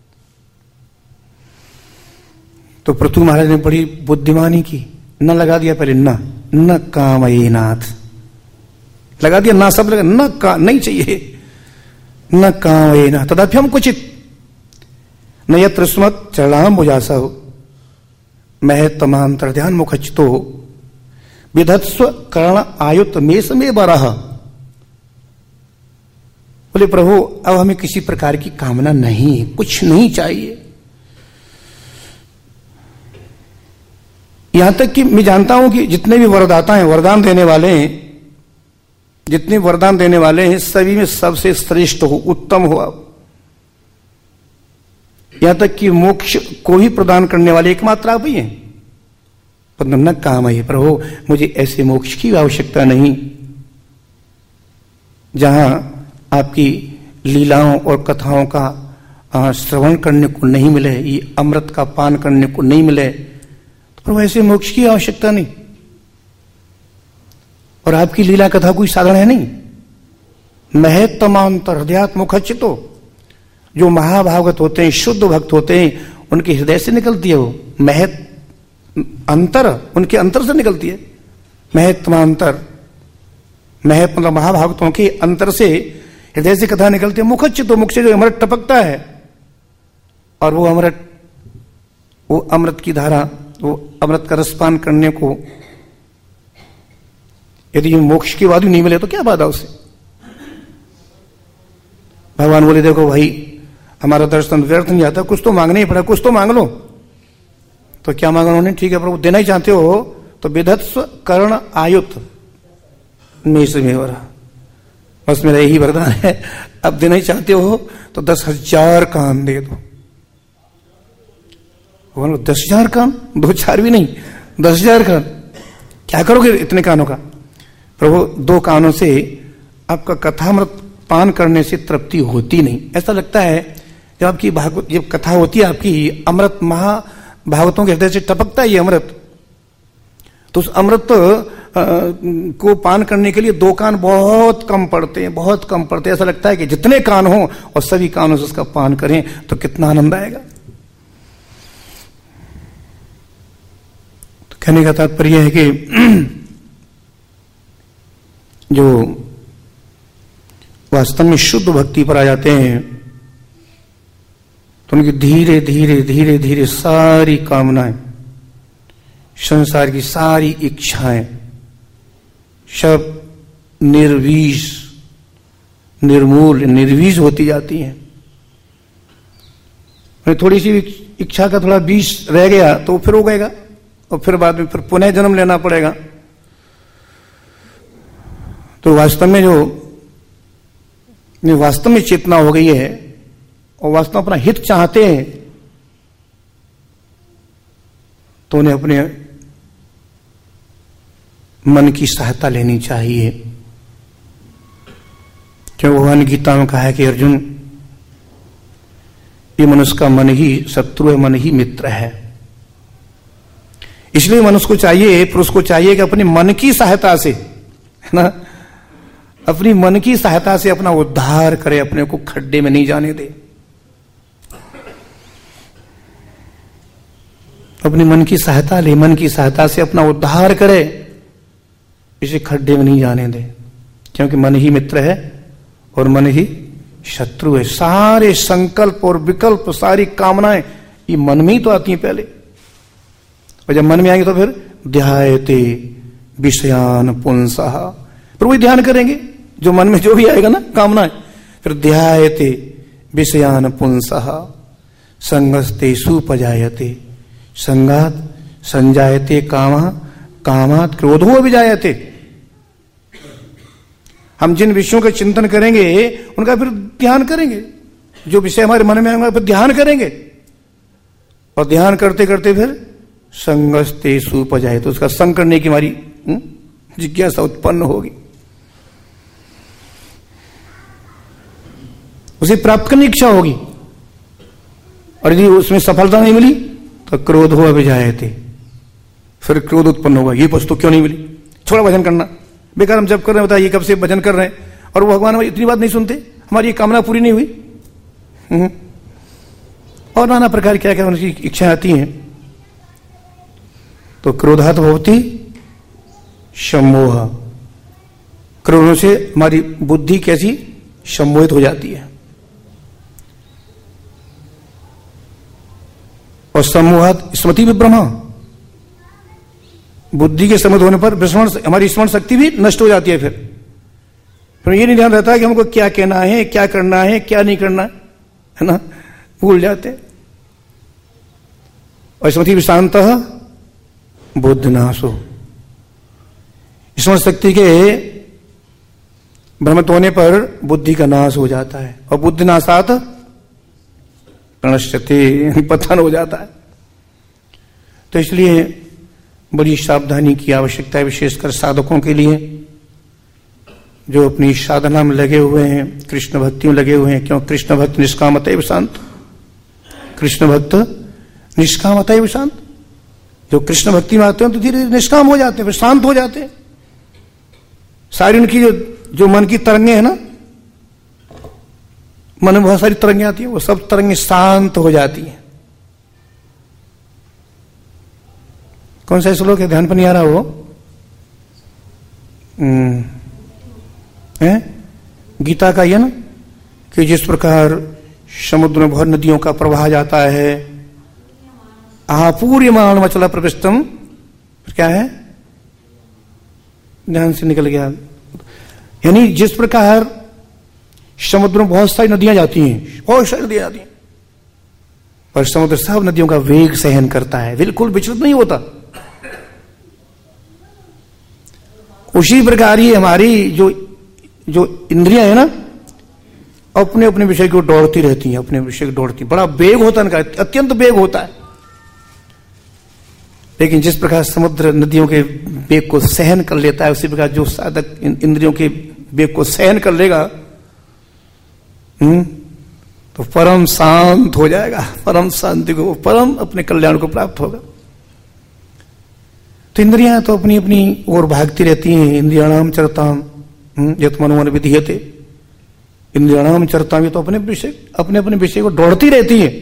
तो पृथु महाराज ने बड़ी बुद्धिमानी की, न लगा दिया पहले, न न कामये नाथ, लगा दिया ना, सब लगा, न का नहीं चाहिए, न कामये नाथ तदभ्यम कुचित न यत्र स्मत् चरणाम बुजासव महत्तमांतर ध्यान मुखचितो विधत्स्व कर्ण आयुत मेष में बरह। बोले प्रभु अब हमें किसी प्रकार की कामना नहीं, कुछ नहीं चाहिए। यहां तक कि मैं जानता हूं कि जितने भी वरदाता हैं, वरदान देने वाले हैं, जितने वरदान देने वाले हैं, सभी में सबसे श्रेष्ठ हो, उत्तम हो आप। यहां तक कि मोक्ष को ही प्रदान करने वाले एकमात्र आप ही हैं। पर न काम है प्रभु, मुझे ऐसे मोक्ष की आवश्यकता नहीं जहां आपकी लीलाओं और कथाओं का श्रवण करने को नहीं मिले, ये अमृत का पान करने को नहीं मिले, तो प्रभु ऐसे मोक्ष की आवश्यकता नहीं। और आपकी लीला कथा कोई साधारण है नहीं, महत्तमांतर हृदयात्म मुखचितो, जो महाभागवत होते हैं, शुद्ध भक्त होते हैं, उनके हृदय से निकलती है वो महत अंतर, उनके अंतर से निकलती है महत्तमांतर। महत मतलब महाभागवतों के अंतर से, हृदय से कथा निकलती है। मुखचितो, मुख से जो अमृत टपकता है, और वो अमृत, वो अमृत की धारा, वो अमृत का रसपान करने को यदि मोक्ष की बात नहीं मिले तो क्या बात है उसे? भगवान बोले देखो भाई हमारा दर्शन व्यर्थ नहीं जाता, कुछ तो मांगना ही पड़ा, कुछ तो मांग लो। तो क्या मांगा उन्होंने? ठीक है प्रभु देना ही चाहते हो तो विधत्स्व कर्ण आयुत मेष में हो रहा, बस मेरा यही वरदान है। अब देना ही चाहते हो तो दस हजार कान दे दो। बोलो दस हजार कान? दो चार भी नहीं, दस हजार कान। क्या करोगे इतने कानों का? प्रभु दो कानों से आपका कथामृत पान करने से तृप्ति होती नहीं। ऐसा लगता है जब आपकी भागवत, जब कथा होती है आपकी, अमृत महा भागवतों के हृदय से टपकता है ये अमृत, तो उस अमृत को पान करने के लिए दो कान बहुत कम पड़ते हैं, बहुत कम पड़ते हैं। ऐसा लगता है कि जितने कान हो और सभी कानों से उसका पान करें तो कितना आनंद आएगा। तो कहने का तात्पर्य है कि जो वास्तव में शुद्ध भक्ति पर आ जाते हैं तो उनकी धीरे धीरे धीरे धीरे सारी कामनाएं, संसार की सारी इच्छाएं सब निर्वीज, निर्मूल, निर्वीज होती जाती हैं। थोड़ी सी इच्छा का थोड़ा बीज रह गया तो फिर उगेगा और फिर बाद में फिर पुनः जन्म लेना पड़ेगा। तो वास्तव में जो वास्तव में चेतना हो गई है और वास्तव में अपना हित चाहते हैं, तो उन्हें अपने मन की सहायता लेनी चाहिए। क्यों भगवान गीता में कहा है कि अर्जुन, ये मनुष्य का मन ही शत्रु है, मन ही मित्र है। इसलिए मनुष्य को चाहिए, पुरुष को चाहिए कि अपने मन की सहायता से, है ना, अपनी मन की सहायता से अपना उद्धार करे, अपने को खड्डे में नहीं जाने दे। अपने मन की सहायता ले, मन की सहायता से अपना उद्धार करे, इसे खड्डे में नहीं जाने दे। क्योंकि मन ही मित्र है और मन ही शत्रु है। सारे संकल्प और विकल्प, सारी कामनाएं ये मन में ही तो आती हैं पहले, और जब मन में आएंगे तो फिर ध्यायते विषयान पुंसः, फिर वही ध्यान करेंगे जो मन में जो भी आएगा ना कामनाएं, फिर ध्यायते विषयान पुंसः संगस्ते सुपजायते संगात संजायते कामः कामात क्रोधो विजायते। हम जिन विषयों का चिंतन करेंगे उनका फिर ध्यान करेंगे, जो विषय हमारे मन में आएंगे फिर ध्यान करेंगे, और ध्यान करते करते फिर संगस्ते सुपजाए, तो उसका संग करने की हमारी जिज्ञासा उत्पन्न होगी, उसे प्राप्त करने की इच्छा होगी। और यदि उसमें सफलता नहीं मिली तो क्रोध हुआ विजायते, फिर क्रोध उत्पन्न होगा, ये वस्तु क्यों नहीं मिली, थोड़ा भजन करना, बेकार हम जब कर रहे हैं, बताइए कब से भजन कर रहे हैं और वो भगवान हमारी इतनी बात नहीं सुनते, हमारी ये कामना पूरी नहीं हुई। और नाना प्रकार क्या क्या उनकी इच्छा आती हैं। तो क्रोधात भवति सम्मोह, क्रोधों से हमारी बुद्धि कैसी सम्मोहित हो जाती है, और सम्मोहात स्मृति विभ्रमा, बुद्धि के सम्मोहित होने पर विस्मरण, हमारी स्मरण शक्ति भी नष्ट हो जाती है। फिर फिर ये नहीं ध्यान रहता है कि हमको क्या कहना है, क्या करना है, क्या नहीं करना है, है ना, भूल जाते। और स्मृति विशांत बुद्धिनाशो, स्मरण शक्ति के भ्रमित होने पर बुद्धि का नाश हो जाता है, और बुद्धिनाशात प्रणश्यते, पतन हो जाता है। तो इसलिए बड़ी सावधानी की आवश्यकता है, विशेषकर साधकों के लिए जो अपनी साधना में लगे हुए हैं, कृष्ण भक्ति में लगे हुए हैं। क्यों? कृष्ण भक्त निष्कामतैव शांत, कृष्ण भक्त निष्कामतैव शांत। जो कृष्ण भक्ति में आते हैं तो धीरे धीरे निष्काम हो जाते हैं, फिर शांत हो जाते हैं। सारी उनकी जो जो मन की तरंगे है ना, मन में बहुत सारी तरंगे आती है, वो सब तरंगे शांत हो जाती हैं। कौन सा श्लोक है, ध्यान पर नहीं आ रहा वो, है गीता का ये ना, कि जिस प्रकार समुद्र में बहुत नदियों का प्रवाह जाता है, आपूर्यमान मचला प्रविष्टम, क्या है, ध्यान से निकल गया। यानी जिस प्रकार समुद्र में बहुत सारी नदियां जाती हैं, बहुत सारी नदियां जाती हैं, और समुद्र सब नदियों का वेग सहन करता है, बिल्कुल विचलित नहीं होता। उसी प्रकार ही हमारी जो जो इंद्रियां है ना, अपने अपने विषय को दौड़ती रहती हैं, अपने विषय को दौड़ती, बड़ा वेग होता है इनका, अत्यंत वेग होता है। लेकिन जिस प्रकार समुद्र नदियों के वेग को सहन कर लेता है, उसी प्रकार जो साधक इंद्रियों के वेग को सहन कर लेगा, हम्म तो परम शांत हो जाएगा, परम शांति को, परम अपने कल्याण को प्राप्त होगा। तो इंद्रियां तो अपनी अपनी ओर भागती रहती हैं। इंद्रियाणाम चरताम यत मनोमन विधीयते, इंद्रियाणाम चरताम, ये तो अपने विषय अपने अपने विषय को दौड़ती रहती है।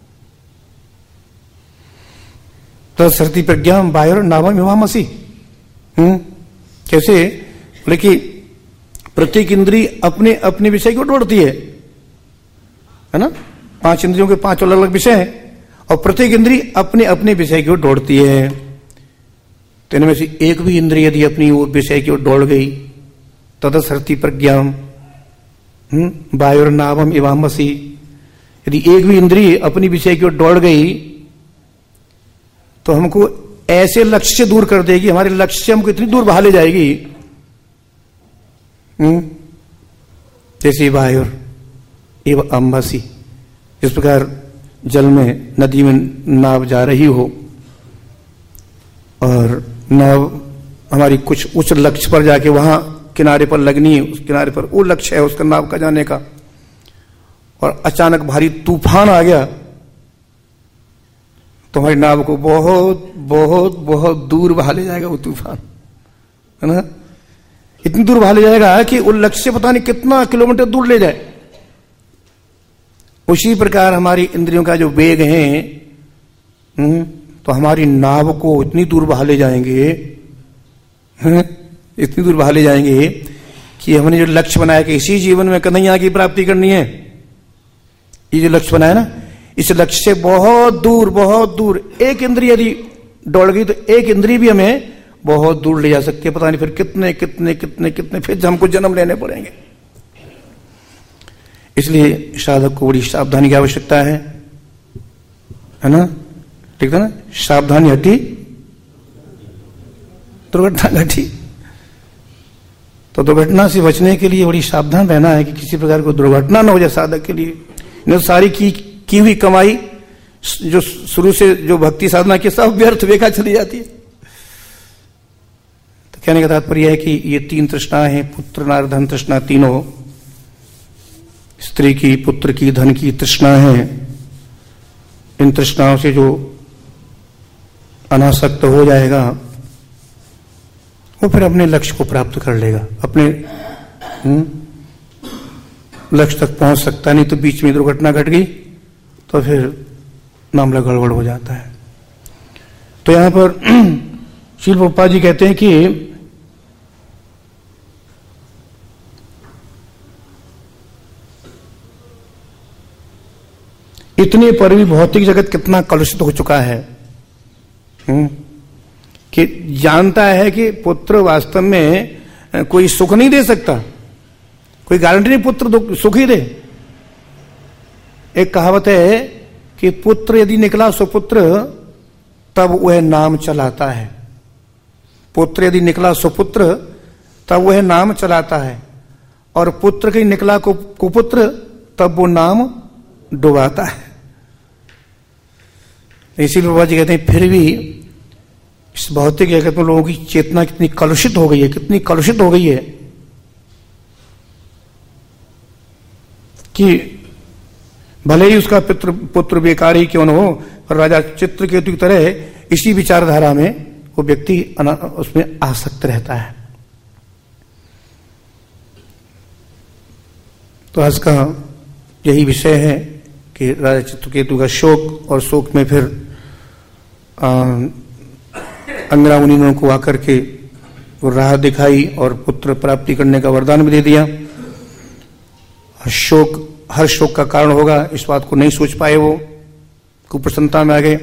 तत्सर्ति प्रज्ञा वायुर नाभम इमामसि, हम्म कैसे, बोले कि प्रत्येक इंद्री अपने अपने विषय को दौड़ती है, है ना, पांच इंद्रियों के पांच अलग अलग विषय हैं, और प्रत्येक इंद्री अपने अपने विषय की ओर दौड़ती है। तो इनमें से एक भी इंद्रिय यदि अपनी ओर विषय की ओर दौड़ गई, तदसर्ति प्रज्ञाम वायुर नाभम इवामसी, यदि एक भी इंद्रिय अपनी विषय की ओर दौड़ गई तो हमको ऐसे लक्ष्य से दूर कर देगी, हमारे लक्ष्य से हमको इतनी दूर बहा ले जाएगी, जैसे वायुर एवं अंबासी, इस प्रकार जल में, नदी में नाव जा रही हो और नाव हमारी कुछ उच्च लक्ष्य पर जाके वहां किनारे पर लगनी है, उस किनारे पर वो लक्ष्य है उसका नाव का जाने का, और अचानक भारी तूफान आ गया तो हमारी नाव को बहुत बहुत बहुत दूर बहा ले जाएगा वो तूफान, है ना। इतनी दूर बहा ले जाएगा कि वो लक्ष्य से पता नहीं कितना किलोमीटर दूर ले जाए। उसी प्रकार हमारी इंद्रियों का जो वेग है, तो हमारी नाव को इतनी दूर बहा ले जाएंगे, इतनी दूर बहा ले जाएंगे कि हमने जो लक्ष्य बनाया कि इसी जीवन में कन्हैया की प्राप्ति करनी है, ये जो लक्ष्य बनाया ना, इस लक्ष्य से बहुत दूर बहुत दूर एक इंद्रिय यदि दौड़ गई तो एक इंद्रिय भी हमें बहुत दूर ले जा सकती है, पता नहीं फिर कितने कितने कितने कितने फिर हमको जन्म लेने पड़ेंगे। इसलिए साधक को बड़ी सावधानी की आवश्यकता है, है ना। ठीक है ना, सावधानी हटी दुर्घटना घटी। तो दुर्घटना से बचने के लिए बड़ी सावधान रहना है कि किसी प्रकार को दुर्घटना न हो जाए साधक के लिए। नहीं तो सारी की की हुई कमाई जो शुरू से जो भक्ति साधना की सब व्यर्थ बेकार चली जाती है। तो कहने का तात्पर्य है कि ये तीन तृष्णाएं हैं, पुत्र नार धन तृष्णा, तीनों स्त्री की, पुत्र की, धन की तृष्णा है। इन तृष्णाओं से जो अनासक्त हो जाएगा वो फिर अपने लक्ष्य को प्राप्त कर लेगा, अपने लक्ष्य तक पहुंच सकता नहीं। तो बीच में दुर्घटना घट गई तो फिर मामला गड़बड़ हो जाता है। तो यहां पर श्रील प्रभुपाद जी कहते हैं कि इतने पर भी भौतिक जगत कितना कलुषित हो चुका है कि जानता है कि पुत्र वास्तव में कोई सुख नहीं दे सकता, कोई गारंटी नहीं पुत्र सुख ही दे। एक कहावत है कि पुत्र यदि निकला सुपुत्र तब वह नाम चलाता है, पुत्र यदि निकला सुपुत्र तब वह नाम चलाता है, और पुत्र कहीं निकला कुपुत्र तब वो नाम डुबाता है। इसीलिए बाबा जी कहते हैं फिर भी इस भौतिक जगत में लोगों की चेतना कितनी कलुषित हो गई है, कितनी कलुषित हो गई है कि भले ही उसका पुत्र पुत्र बेकार ही क्यों न हो, पर राजा चित्रकेतु की तरह इसी विचारधारा में वो व्यक्ति उसमें आसक्त रहता है। तो आज का यही विषय है कि राजा चित्रकेतु का शोक, और शोक में फिर अंगरा मुनि ने उनको आकर के वो राह दिखाई और पुत्र प्राप्ति करने का वरदान भी दे दिया। शोक हर शोक का कारण होगा, इस बात को नहीं सोच पाए, वो कुप्रसन्नता में आ गए,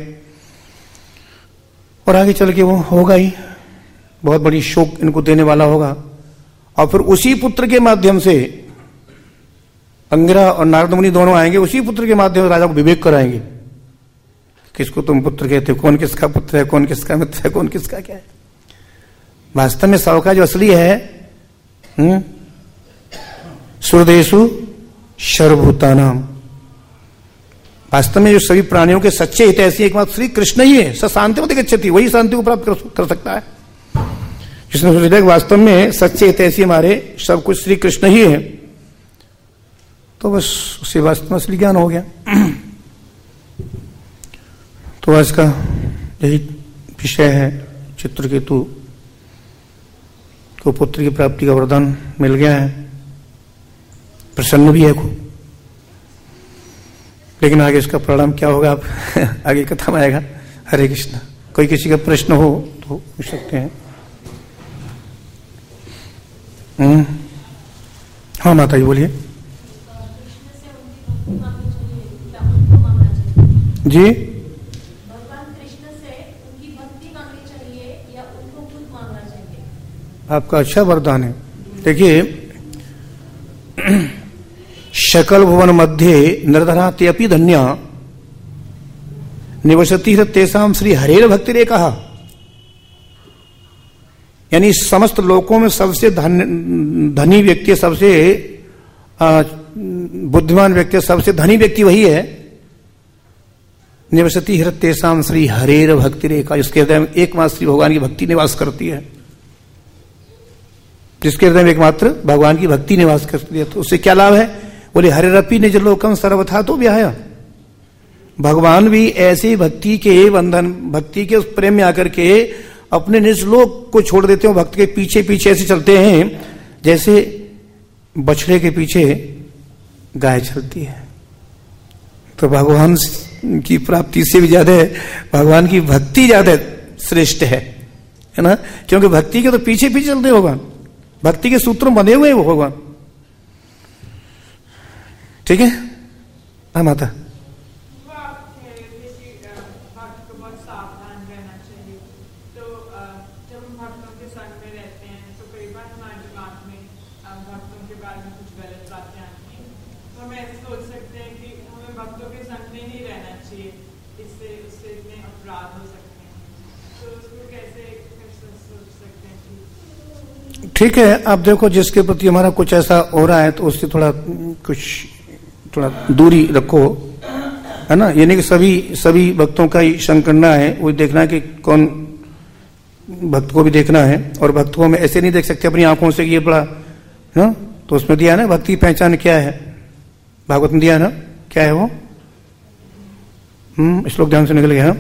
और आगे चल के वो होगा ही बहुत बड़ी शोक इनको देने वाला होगा। और फिर उसी पुत्र के माध्यम से अंगिरा और नारद मुनि दोनों आएंगे, उसी पुत्र के माध्यम से राजा को विवेक कराएंगे, किसको तुम पुत्र कहते हो, कौन किसका पुत्र है, कौन किसका मित्र है, कौन किसका क्या है। वास्तव में सबका जो असली है, हम्म सुरदेशु सर्वभूतानाम, वास्तव में जो सभी प्राणियों के सच्चे हितैषी एकमात्र श्री कृष्ण ही है। स शांति मत गच्छति, वही शांति को प्राप्त कर, कर सकता है। जिसने सोचा कि वास्तव में सच्चे हितैषी हमारे सब कुछ श्री कृष्ण ही है, तो बस उसे वास्तव में असली ज्ञान हो गया। तो आज का यही विषय है, चित्रकेतु को पुत्र की प्राप्ति का वरदान मिल गया है, प्रसन्न भी है खूब, लेकिन आगे इसका परिणाम क्या होगा आप आगे कथा में आएगा। हरे कृष्ण। कोई किसी का प्रश्न हो तो पूछ सकते हैं। हम्म हाँ माता जी बोलिए। जी भगवान कृष्ण से उनकी भक्ति मांगनी चाहिए या उनको खुद मांगना चाहिए? आपका अच्छा वरदान है। देखिए, शकल भुवन मध्य निर्धनाति अपि धन्या निवसति तेसाम श्री हरेर भक्ति रे कहा। यानी समस्त लोकों में सबसे धन धनी व्यक्ति, सबसे बुद्धिमान व्यक्ति, सबसे धनी व्यक्ति वही है। निवसति हृतेषाम श्री हरेर भक्ति रेखा, जिसके हृदय में एकमात्र श्री भगवान की भक्ति निवास करती है, जिसके हृदय में एकमात्र भगवान की भक्ति निवास करती है। तो उससे क्या लाभ है? बोले हरिरपि निज लोकम सर्वथा तो व्याया। भगवान भी ऐसे भक्ति के बंधन, भक्ति के उस प्रेम में आकर के अपने निज लोक को छोड़ देते हो, भक्त के पीछे पीछे ऐसे चलते हैं जैसे बछड़े के पीछे गाय चलती है। तो भगवान की प्राप्ति से भी ज्यादा भगवान की भक्ति ज्यादा श्रेष्ठ है, है ना? क्योंकि भक्ति के तो पीछे पीछे चलते भगवान, भक्ति के सूत्रों बंधे हुए हैं वो भगवान। ठीक है। हाँ माता। ठीक है, आप देखो जिसके प्रति हमारा कुछ ऐसा हो रहा है तो उससे थोड़ा कुछ थोड़ा दूरी रखो, है ना? यानी कि सभी सभी भक्तों का ही संग करना है, वो देखना है कि कौन भक्त को भी देखना है। और भक्त को हम ऐसे नहीं देख सकते अपनी आंखों से कि ये बड़ा, ना? तो उसमें दिया ना भक्ति की पहचान क्या है, भागवत में दिया ना, क्या है वो? हम्म श्लोक ध्यान से निकल गया।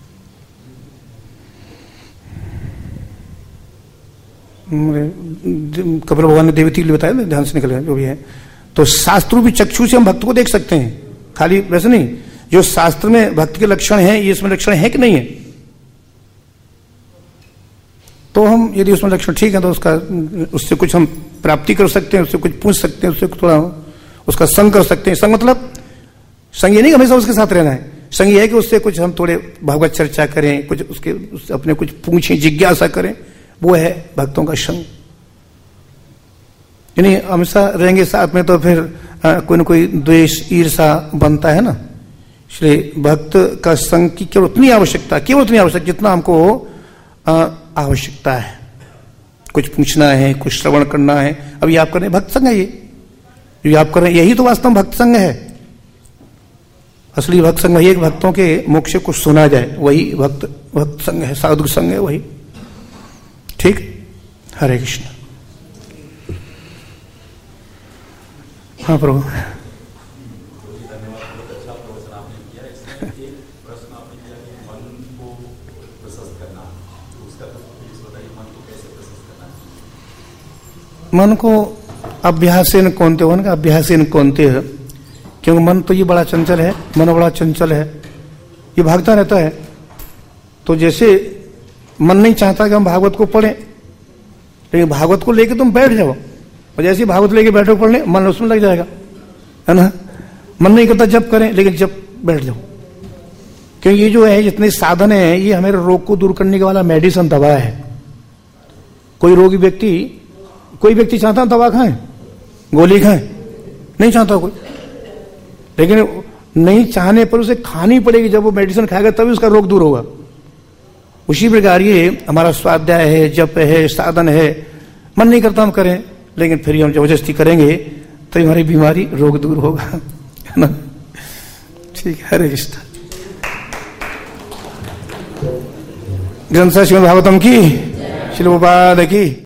कपिल भगवान ने देवती के लिए बताया, ध्यान से निकल गया जो भी है। तो शास्त्रों भी चक्षु से हम भक्त को देख सकते हैं, खाली वैसे नहीं। जो शास्त्र में भक्त के लक्षण हैं, ये इसमें लक्षण है कि नहीं है, तो हम यदि उसमें लक्षण ठीक है तो उसका उससे कुछ हम प्राप्ति कर सकते हैं, उससे कुछ पूछ सकते हैं, उससे थोड़ा उसका संग कर सकते हैं। संग मतलब संग ये नहीं हमेशा उसके साथ रहना है, संग ये है कि उससे कुछ हम थोड़े भागवत चर्चा करें, कुछ उसके उससे अपने कुछ पूछें, जिज्ञासा करें, वो है भक्तों का संग। यानी हमेशा रहेंगे साथ में तो फिर आ, कोई न कोई द्वेष ईर्षा बनता है ना। इसलिए भक्त का संग की केवल उतनी आवश्यकता, केवल उतनी आवश्यकता जितना हमको आ, आवश्यकता है। कुछ पूछना है, कुछ श्रवण करना है, अभी आप कर रहे भक्त संग है, ये जो आप कर रहे हैं यही तो वास्तव में भक्त संग है। असली भक्त संग वही, एक भक्तों के मुख से कुछ सुना जाए, वही भक्त भक्त संग है, साधु संग है वही। ठीक। हरे कृष्ण। हाँ प्रभु। मन को अभ्यासेन कौनते हो ना, अभ्यासेन कौनते है, क्योंकि मन तो ये बड़ा चंचल है, मन बड़ा चंचल है, ये भागता रहता है। तो जैसे मन नहीं चाहता कि हम भागवत को पढ़ें, लेकिन भागवत को लेके तुम बैठ जाओ, और जैसे भागवत लेके बैठो पढ़ने, मन उसमें लग जाएगा, है ना? मन नहीं करता जब करें, लेकिन जब बैठ जाओ, क्योंकि ये जो है जितने साधन है, ये हमारे रोग को दूर करने के वाला मेडिसिन दवा है। कोई रोगी व्यक्ति, कोई व्यक्ति चाहता दवा खाएं, गोली खाएं, नहीं चाहता कोई, लेकिन नहीं चाहने पर उसे खानी पड़ेगी। जब वो मेडिसिन खाएगा तभी उसका रोग दूर होगा। उसी प्रकार ये हमारा स्वाध्याय है, जप है, साधन है, मन नहीं करता हम करें, लेकिन फिर हम जबरदस्ती करेंगे तो हमारी बीमारी, रोग दूर होगा, है ना? ठीक है। हरे कृष्ण। ग्रंथ श्रीमद् भागवतम की, श्री प्रभुपाद की।